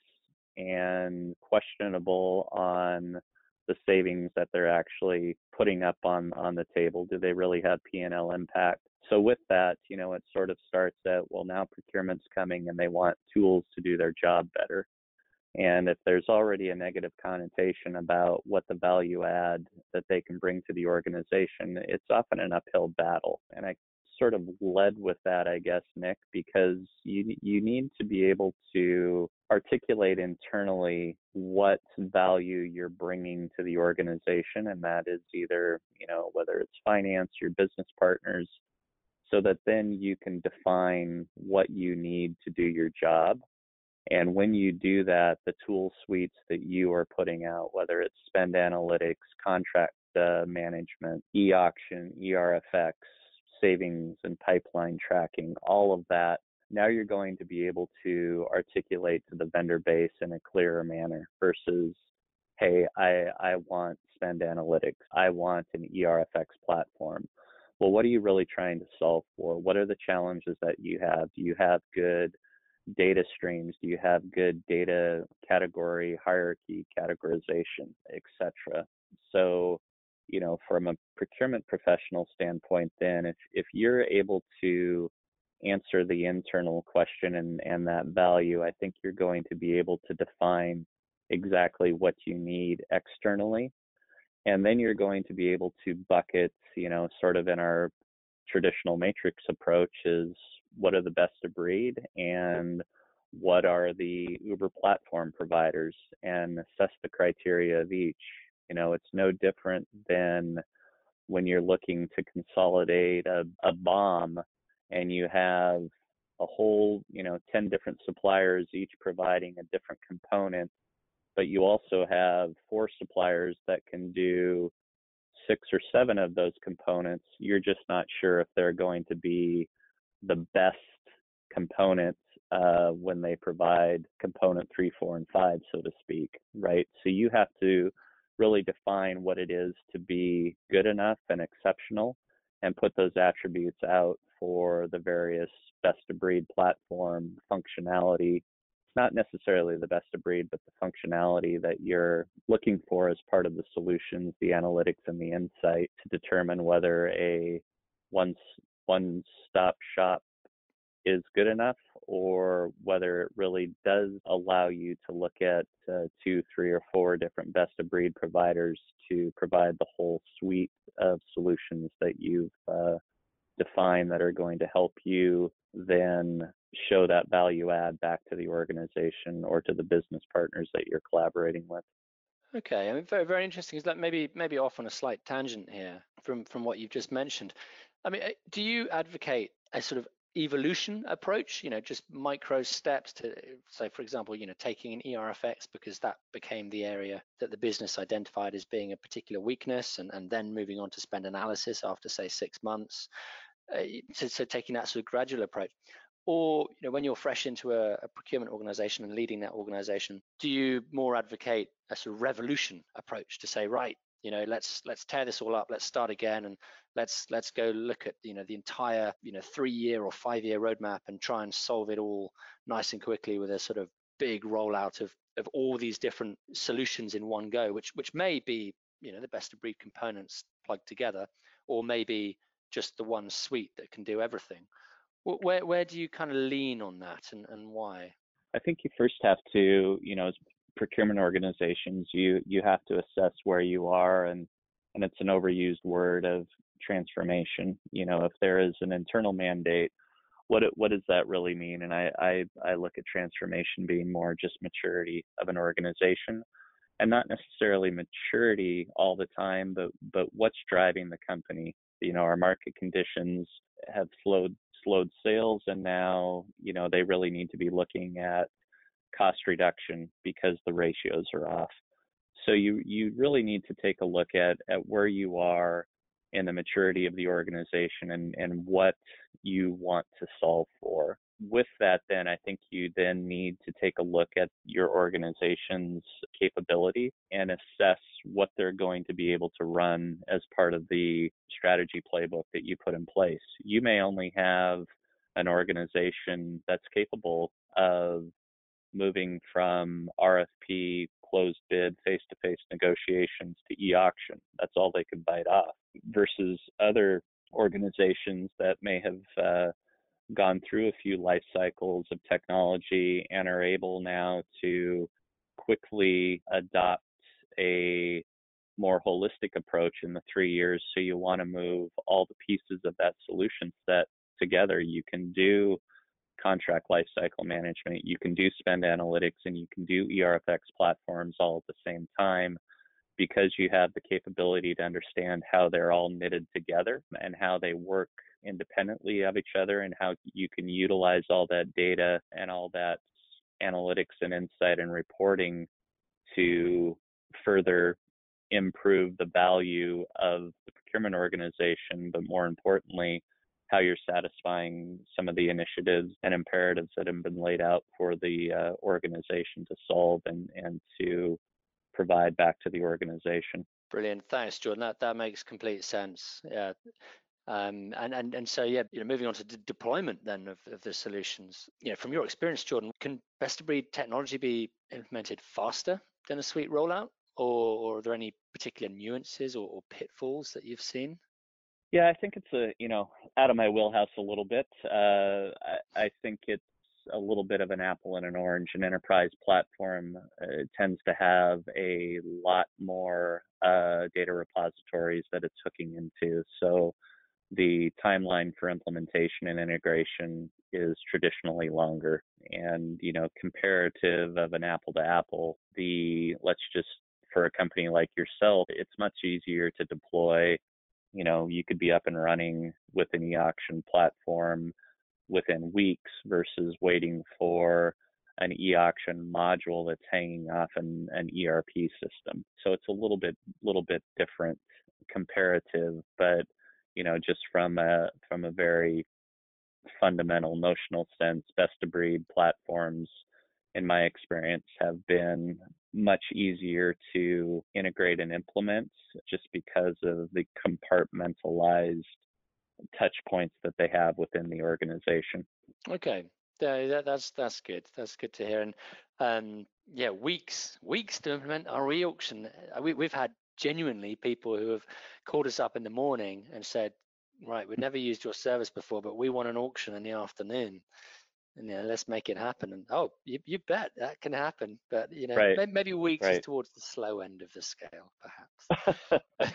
and questionable on the savings that they're actually putting up on the table. Do they really have P&L impact? So with that, it sort of starts at, well, now procurement's coming and they want tools to do their job better. And if there's already a negative connotation about what the value add that they can bring to the organization, it's often an uphill battle. And I sort of led with that, I guess, Nick, because you need to be able to articulate internally what value you're bringing to the organization, and that is either, whether it's finance, your business partners, so that then you can define what you need to do your job. And when you do that, the tool suites that you are putting out, whether it's spend analytics, contract management, e-auction, ERFX, savings and pipeline tracking, all of that, now you're going to be able to articulate to the vendor base in a clearer manner versus, hey, I want spend analytics. I want an ERFX platform. Well, what are you really trying to solve for? What are the challenges that you have? Do you have good data streams? Do you have good data category, hierarchy, categorization, etc.? So, from a procurement professional standpoint, then if you're able to answer the internal question and that value, I think you're going to be able to define exactly what you need externally. And then you're going to be able to bucket, sort of in our traditional matrix approach, is what are the best of breed and what are the Uber platform providers, and assess the criteria of each. It's no different than when you're looking to consolidate a BOM and you have a whole, 10 different suppliers, each providing a different component, but you also have 4 suppliers that can do 6 or 7 of those components. You're just not sure if they're going to be the best components when they provide component 3, 4, and 5, so to speak, right? So you have to really define what it is to be good enough and exceptional, and put those attributes out for the various best of breed platform functionality. Not necessarily the best of breed, but the functionality that you're looking for as part of the solutions, the analytics and the insight, to determine whether a one-stop shop is good enough, or whether it really does allow you to look at 2, 3, or 4 different best of breed providers to provide the whole suite of solutions that you've defined that are going to help you then show that value add back to the organization or to the business partners that you're collaborating with. Okay, I mean, very, very interesting. Is that maybe off on a slight tangent here from what you've just mentioned? I mean, do you advocate a sort of evolution approach? Just micro steps to, say, for example, taking an ERFX because that became the area that the business identified as being a particular weakness, and then moving on to spend analysis after, say, 6 months. So taking that sort of gradual approach. Or when you're fresh into a procurement organization and leading that organization, do you more advocate a sort of revolution approach to say, right, let's tear this all up, let's start again, and let's go look at the entire 3-year or 5-year roadmap and try and solve it all nice and quickly with a sort of big rollout of all these different solutions in one go, which may be the best of breed components plugged together, or maybe just the one suite that can do everything. Where do you kind of lean on that, and why? I think you first have to, as procurement organizations, you have to assess where you are, and it's an overused word of transformation. If there is an internal mandate, what does that really mean? And I look at transformation being more just maturity of an organization, and not necessarily maturity all the time, but what's driving the company. Our market conditions have slowed sales, and now they really need to be looking at cost reduction because the ratios are off. So you really need to take a look at where you are in the maturity of the organization and what you want to solve for. With that, then I think you then need to take a look at your organization's capability and assess what they're going to be able to run as part of the strategy playbook that you put in place. You may only have an organization that's capable of moving from RFP, closed bid, face-to-face negotiations to e-auction. That's all they could bite off, versus other organizations that may have gone through a few life cycles of technology and are able now to quickly adopt a more holistic approach in the 3 years. So you want to move all the pieces of that solution set together. You can do contract lifecycle management, you can do spend analytics, and you can do ERFX platforms all at the same time, because you have the capability to understand how they're all knitted together and how they work independently of each other, and how you can utilize all that data and all that analytics and insight and reporting to further improve the value of the procurement organization, but more importantly, how you're satisfying some of the initiatives and imperatives that have been laid out for the organization to solve and to provide back to the organization. Brilliant. Thanks, Jordan. That makes complete sense. Yeah. And so, yeah, moving on to deployment then of the solutions. From your experience, Jordan, can best of breed technology be implemented faster than a suite rollout, or are there any particular nuances or pitfalls that you've seen? Yeah, I think it's out of my wheelhouse a little bit. I think it's a little bit of an apple and an orange. An enterprise platform tends to have a lot more data repositories that it's hooking into. So the timeline for implementation and integration is traditionally longer. And, comparative of an apple to apple, for a company like yourself, it's much easier to deploy. You could be up and running with an e-auction platform within weeks versus waiting for an e-auction module that's hanging off an ERP system. So it's a little bit different comparative, but just from a very fundamental notional sense, best of breed platforms, in my experience, have been much easier to integrate and implement, just because of the compartmentalized touch points that they have within the organization. Okay, that's good. That's good to hear. And yeah, weeks to implement our e-auction. We've had genuinely people who have called us up in the morning and said, right, we've never used your service before, but we want an auction in the afternoon, and let's make it happen. And you bet that can happen, but Right. maybe weeks is Right. towards the slow end of the scale, perhaps.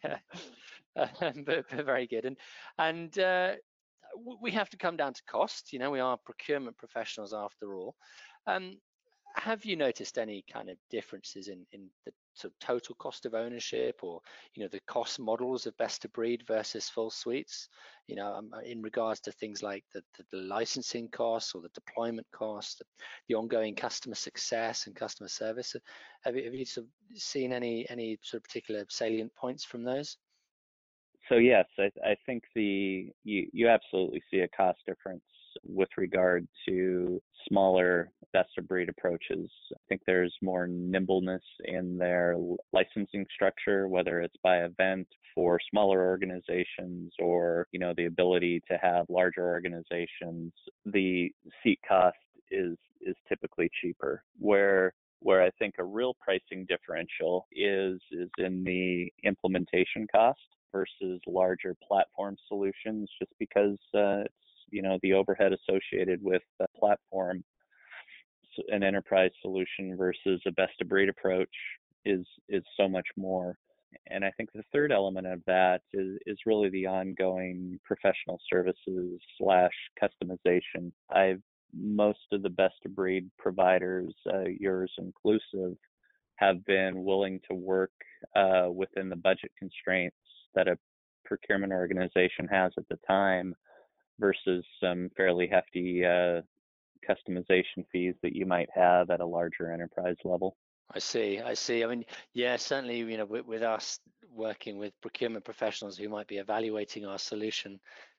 But very good. And we have to come down to cost. We are procurement professionals after all. Have you noticed any kind of differences in the sort of total cost of ownership, or the cost models of best of breed versus full suites? In regards to things like the licensing costs or the deployment costs, the ongoing customer success and customer service. Have you sort of seen any sort of particular salient points from those? So yes, I think you absolutely see a cost difference with regard to smaller best of breed approaches. I think there's more nimbleness in their licensing structure, whether it's by event for smaller organizations, or the ability to have larger organizations. The seat cost is typically cheaper. Where I think a real pricing differential is in the implementation cost versus larger platform solutions, just because it's the overhead associated with a platform, an enterprise solution versus a best of breed approach is so much more. And I think the third element of that is really the ongoing professional services / customization. Most of the best of breed providers, yours inclusive, have been willing to work within the budget constraints that a procurement organization has at the time, versus some fairly hefty customization fees that you might have at a larger enterprise level. I see. I see. I mean, yeah, certainly, with us working with procurement professionals who might be evaluating our solution,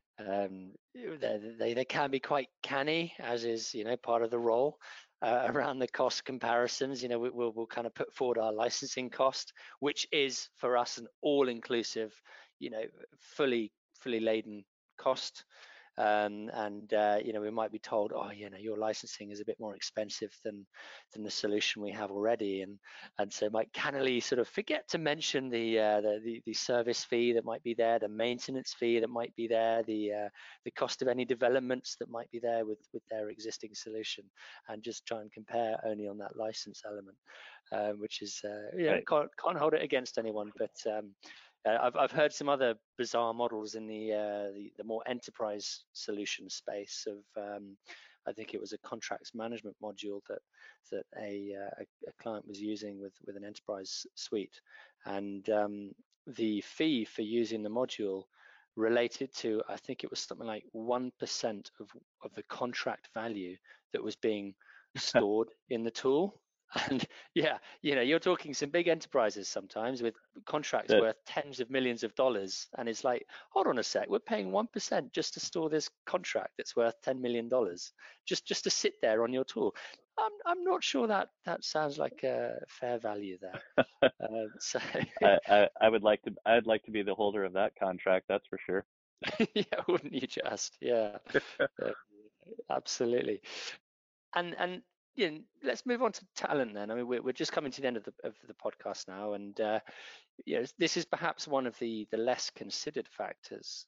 they can be quite canny, as is part of the role around the cost comparisons. We'll kind of put forward our licensing cost, which is for us an all-inclusive, fully laden cost. And we might be told, oh, your licensing is a bit more expensive than the solution we have already, and so might cannily sort of forget to mention the service fee that might be there, the maintenance fee that might be there, the cost of any developments that might be there with their existing solution, and just try and compare only on that license element, which is Right. can't hold it against anyone, but I've heard some other bizarre models in the more enterprise solution space of I think it was a contracts management module that a client was using with an enterprise suite, and the fee for using the module related to, I think it was something like 1% of the contract value that was being stored in the tool. And yeah, you're talking some big enterprises sometimes with contracts That worth tens of millions of dollars, and it's like, hold on a sec, we're paying 1% just to store this contract that's worth $10 million, just to sit there on your tool. I'm not sure that sounds like a fair value there. So I'd like to be the holder of that contract, that's for sure. yeah, wouldn't you just? Yeah, uh, absolutely. And let's move on to talent then. I mean, we're just coming to the end of the podcast now, and this is perhaps one of the less considered factors,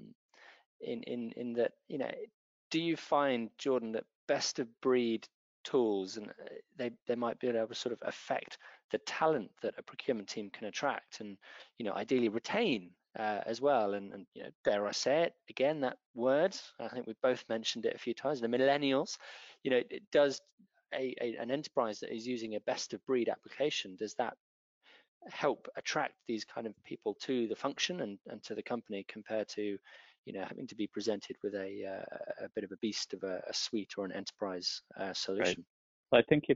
in that, do you find, Jordan, that best of breed tools, and they might be able to sort of affect the talent that a procurement team can attract and ideally retain as well, and dare I say it again, that word, I think we've both mentioned it a few times, the millennials. It does an enterprise that is using a best of breed application, does that help attract these kind of people to the function and to the company, compared to having to be presented with a bit of a beast of a suite or an enterprise Right. solution? So I think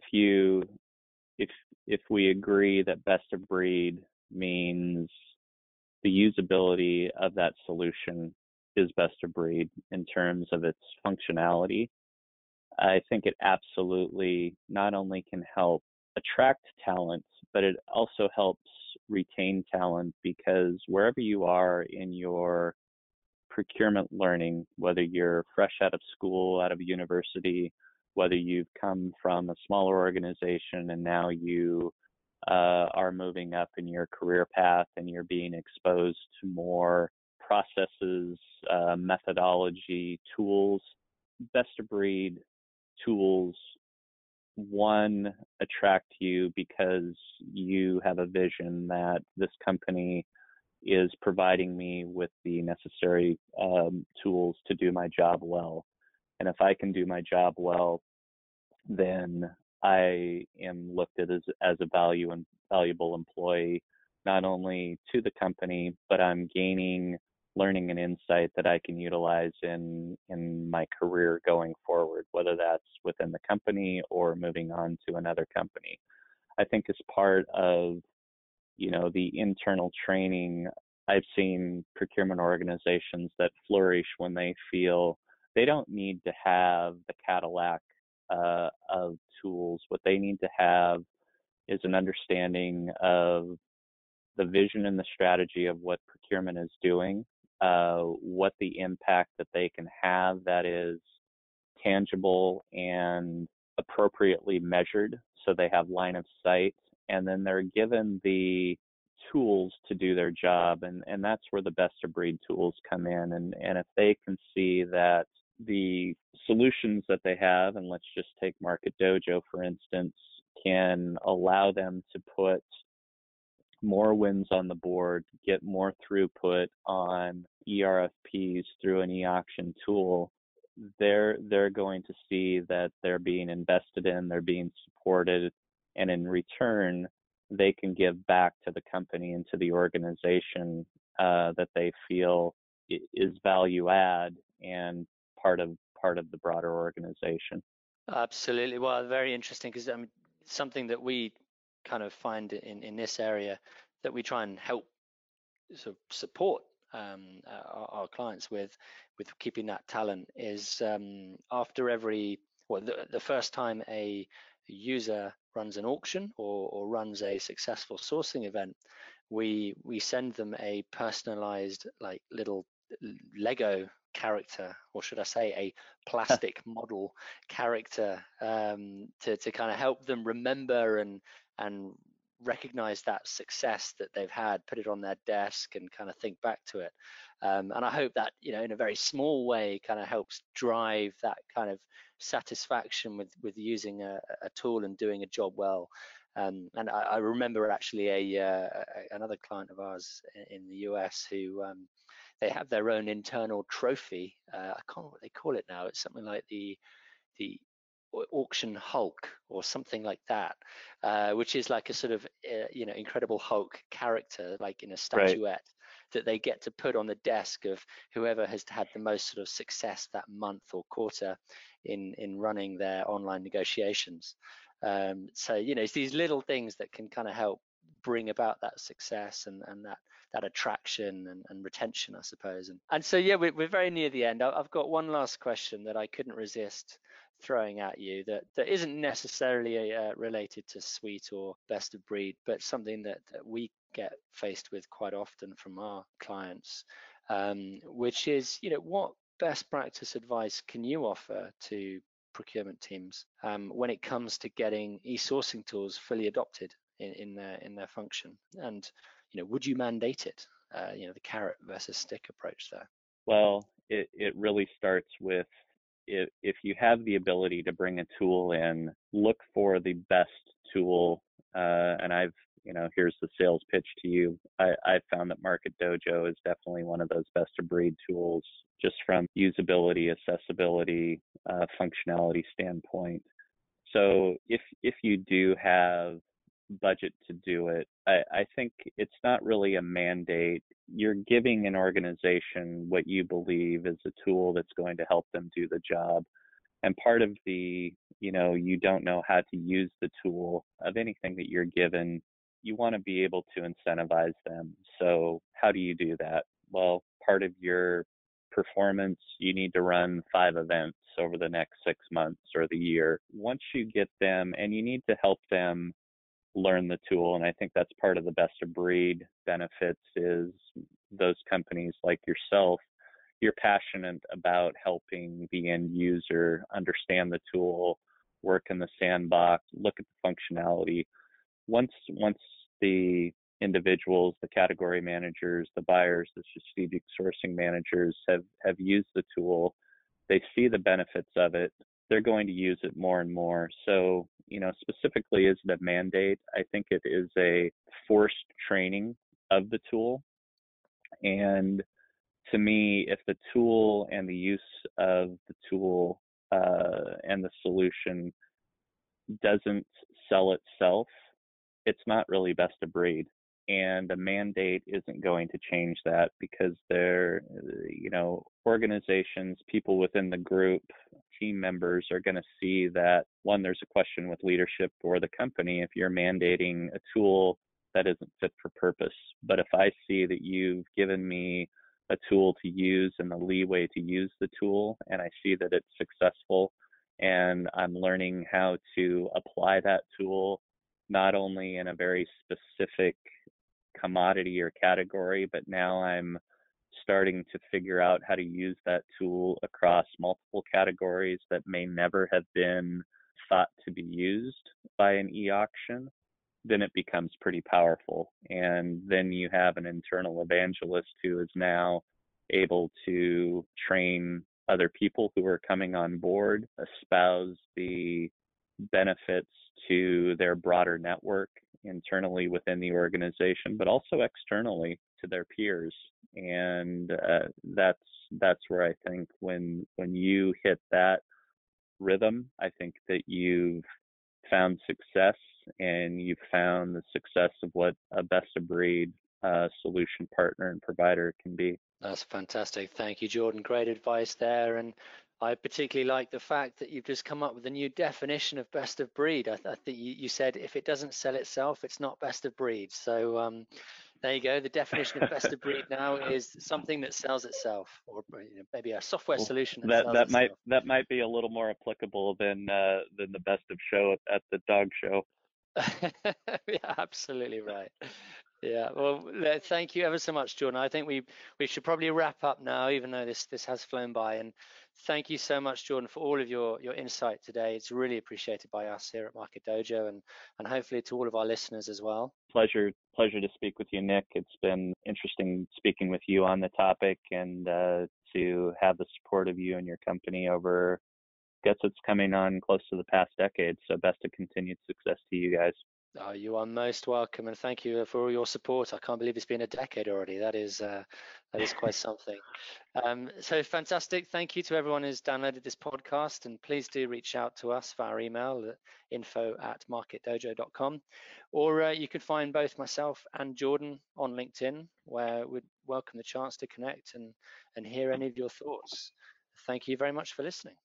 if we agree that best of breed means the usability of that solution is best of breed in terms of its functionality, I think it absolutely not only can help attract talent, but it also helps retain talent, because wherever you are in your procurement learning, whether you're fresh out of school, out of university, whether you've come from a smaller organization and now you are moving up in your career path and you're being exposed to more processes, methodology, tools, best of breed tools, one, attract you because you have a vision that this company is providing me with the necessary tools to do my job well. And if I can do my job well, then I am looked at as a valuable employee, not only to the company, but I'm gaining learning and insight that I can utilize in my career going forward, whether that's within the company or moving on to another company. I think as part of the internal training, I've seen procurement organizations that flourish when they feel they don't need to have the Cadillac of tools. What they need to have is an understanding of the vision and the strategy of what procurement is doing, what the impact that they can have that is tangible and appropriately measured, so they have line of sight, and then they're given the tools to do their job, and that's where the best of breed tools come in. And if they can see that the solutions that they have, and let's just take Market Dojo for instance, can allow them to put more wins on the board, get more throughput on ERFPs through an e-auction tool, they're going to see that they're being invested in, they're being supported, and in return, they can give back to the company and to the organization that they feel is value add and part of the broader organization. Absolutely. Well, very interesting because something that we kind of find in this area that we try and help sort of support our clients with keeping that talent is after every well the first time a user runs an auction or runs a successful sourcing event, we send them a personalized like little Lego character, or should I say a plastic model character, to kind of help them remember and recognize that success that they've had, put it on their desk and kind of think back to it. And I hope that, in a very small way kind of helps drive that kind of satisfaction with using a tool and doing a job well. And I remember actually another client of ours in the US who they have their own internal trophy. I can't remember what they call it now. It's something like the auction Hulk or something like that, which is like a sort of Incredible Hulk character, like in a Right. statuette that they get to put on the desk of whoever has had the most sort of success that month or quarter in running their online negotiations. So it's these little things that can kind of help bring about that success and that attraction and retention, I suppose. And so yeah, we're very near the end. I've got one last question that I couldn't resist throwing at you that isn't necessarily related to suite or best of breed, but something that we get faced with quite often from our clients, which is, what best practice advice can you offer to procurement teams when it comes to getting e-sourcing tools fully adopted in their function? And would you mandate it? The carrot versus stick approach there. Well, it really starts with if you have the ability to bring a tool in, look for the best tool. And here's the sales pitch to you. I've found that Market Dojo is definitely one of those best of breed tools, just from usability, accessibility, functionality standpoint. So if you do have budget to do it, I think it's not really a mandate. You're giving an organization what you believe is a tool that's going to help them do the job. And part of you don't know how to use the tool of anything that you're given, you want to be able to incentivize them. So how do you do that? Well, part of your performance, you need to run 5 events over the next 6 months or the year. Once you get them, and you need to help them learn the tool, and I think that's part of the best of breed benefits is those companies like yourself, you're passionate about helping the end user understand the tool, work in the sandbox, look at the functionality. Once the individuals, the category managers, the buyers, the strategic sourcing managers have used the tool, they see the benefits of it, they're going to use it more and more. So, specifically, is it a mandate? I think it is a forced training of the tool. And to me, if the tool and the use of the tool and the solution doesn't sell itself, it's not really best of breed. And a mandate isn't going to change that because organizations, people within the group, team members are going to see that one, there's a question with leadership or the company if you're mandating a tool that isn't fit for purpose. But if I see that you've given me a tool to use and the leeway to use the tool, and I see that it's successful, and I'm learning how to apply that tool not only in a very specific commodity or category, but now I'm starting to figure out how to use that tool across multiple categories that may never have been thought to be used by an e-auction, then it becomes pretty powerful. And then you have an internal evangelist who is now able to train other people who are coming on board, espouse the benefits to their broader network internally within the organization, but also externally to their peers. And that's where I think when you hit that rhythm, I think that you've found success and you've found the success of what a best of breed solution partner and provider can be. That's fantastic. Thank you, Jordan. Great advice there. And I particularly like the fact that you've just come up with a new definition of best of breed. I think you said if it doesn't sell itself, it's not best of breed. So there you go. The definition of best of breed now is something that sells itself, or maybe a software Well, solution that that sells that might itself. that might be a little more applicable than the best of show at the dog show. Yeah, absolutely right. Yeah, well, thank you ever so much, Jordan. I think we should probably wrap up now, even though this has flown by. And thank you so much, Jordan, for all of your insight today. It's really appreciated by us here at Market Dojo, and hopefully to all of our listeners as well. Pleasure to speak with you, Nick. It's been interesting speaking with you on the topic, and to have the support of you and your company over, I guess it's coming on close to the past decade. So best of continued success to you guys. Oh, you are most welcome, and thank you for all your support. I can't believe it's been a decade already. That is quite something. So fantastic. Thank you to everyone who's downloaded this podcast, and please do reach out to us via email at info@marketdojo.com, or you could find both myself and Jordan on LinkedIn, where we'd welcome the chance to connect and hear any of your thoughts. Thank you very much for listening.